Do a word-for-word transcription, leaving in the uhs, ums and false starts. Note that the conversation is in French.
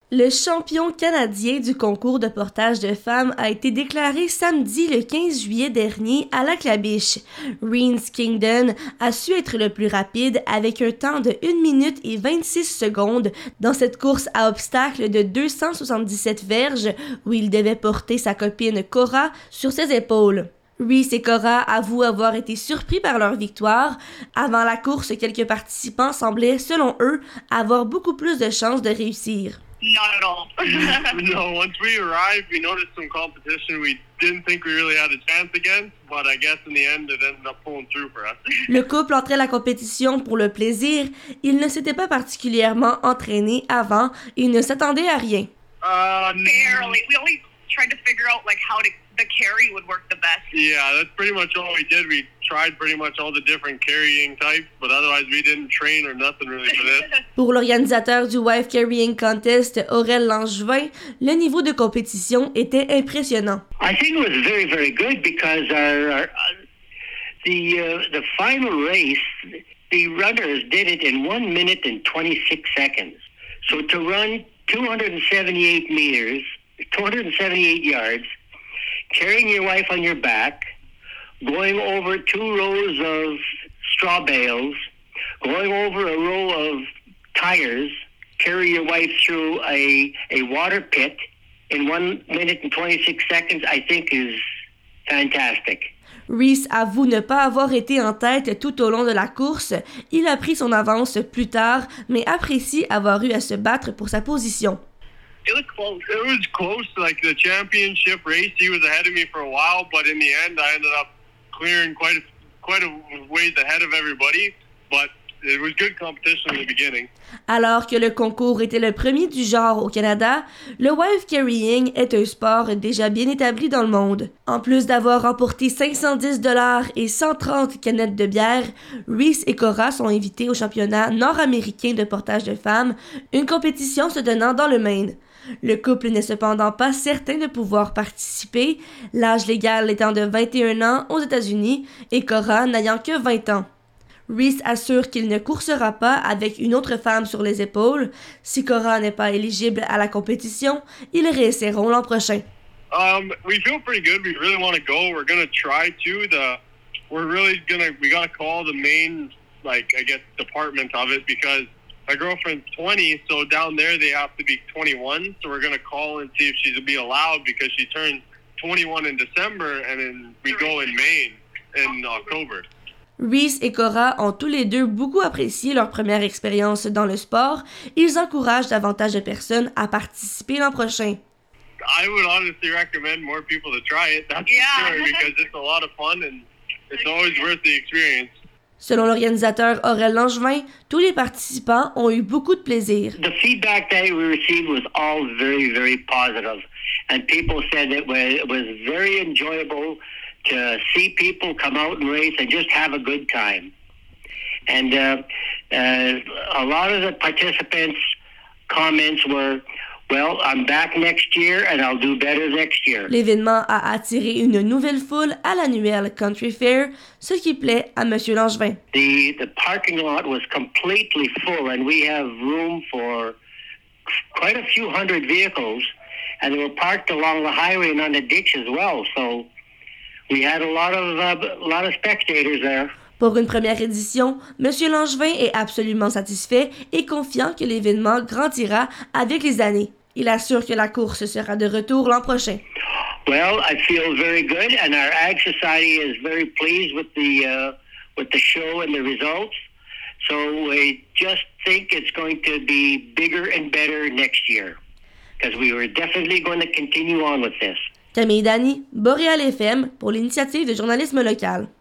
Le champion canadien du concours de portage de femmes a été déclaré samedi le quinze juillet dernier à Lac-la-Biche. Reens Kingdon a su être le plus rapide avec un temps de une minute et vingt-six secondes dans cette course à obstacles de deux cent soixante-dix-sept verges où il devait porter sa copine Cora sur ses épaules. Rees et Cora avouent avoir été surpris par leur victoire. Avant la course, quelques participants semblaient, selon eux, avoir beaucoup plus de chances de réussir. Not at all. No, once we arrived, we noticed some competition we didn't think we really had a chance against, but I guess in the end it ended up pulling through for us. Le couple entrait à la compétition pour le plaisir. Il ne s'était pas particulièrement entraîné avant et ne s'attendait à rien. Uh, Barely. We only tried to figure out like how to, the carry would work the best. Yeah, that's pretty much all we did. We tried pretty much all the different carrying types, but otherwise we didn't train or nothing really for this. Pour l'organisateur du Wife Carrying Contest, Aurel Langevin, le niveau de compétition était impressionnant. I think it was very, very good because our, our, the uh, the final race, the runners did it in one minute and twenty-six seconds. So to run two hundred seventy-eight meters, two hundred seventy-eight yards, carrying your wife on your back, going over two rows of straw bales, going over a row of tires, carry your wife through a, a water pit in one minute and twenty-six seconds, I think is fantastic. Rees avoue ne pas avoir été en tête tout au long de la course. Il a pris son avance plus tard, mais apprécie avoir eu à se battre pour sa position. It was close. It was close. Like the championship race, he was ahead of me for a while, but in the end, I ended up clearing quite a, quite a ways ahead of everybody. But it was good competition in the beginning. Alors que le concours était le premier du genre au Canada, le wife carrying est un sport déjà bien établi dans le monde. En plus d'avoir remporté cinq cent dix dollars et cent trente canettes de bière, Rees et Cora sont invités au championnat nord-américain de portage de femmes, une compétition se tenant dans le Maine. Le couple n'est cependant pas certain de pouvoir participer, l'âge légal étant de vingt et un ans aux États-Unis et Cora n'ayant que vingt ans. Rees assure qu'il ne coursera pas avec une autre femme sur les épaules. Si Cora n'est pas éligible à la compétition, ils réessaieront l'an prochain. Um, we feel pretty good. We really want to go. We're gonna try to. The we're really gonna we gotta call the main like I guess department of it because my girlfriend's twenty, so down there they have to be twenty-one. So we're gonna call and see if she's gonna be allowed because she turned twenty-one in December and then we go in Maine in October. Rees et Cora ont tous les deux beaucoup apprécié leur première expérience dans le sport. Ils encouragent davantage de personnes à participer l'an prochain. I would honestly recommend more people to try it, that's Yeah. for sure, because it's a lot of fun and it's always worth the experience. Selon l'organisateur Aurel Langevin, tous les participants ont eu beaucoup de plaisir. The feedback that we received was all very, very positive. And people said it was, it was very enjoyable to see people come out and race and just have a good time. And uh, uh, a lot of the participants' comments were, well, I'm back next year and I'll do better next year. L'événement a attiré une nouvelle foule à l'annuel Country Fair, ce qui plaît à M. Langevin. The, the parking lot was completely full and we have room for quite a few hundred vehicles and they were parked along the highway and on the ditch as well. So we had a lot of uh, a lot of spectators there. Pour une première édition, M. Langevin est absolument satisfait et confiant que l'événement grandira avec les années. Il assure que la course sera de retour l'an prochain. Well, I feel very good, and our Ag Society is very pleased with the uh, with the show and the results. So we just think it's going to be bigger and better next year, because we were definitely going to continue on with this. Camille Dany, Boréal F M, pour l'initiative de journalisme local.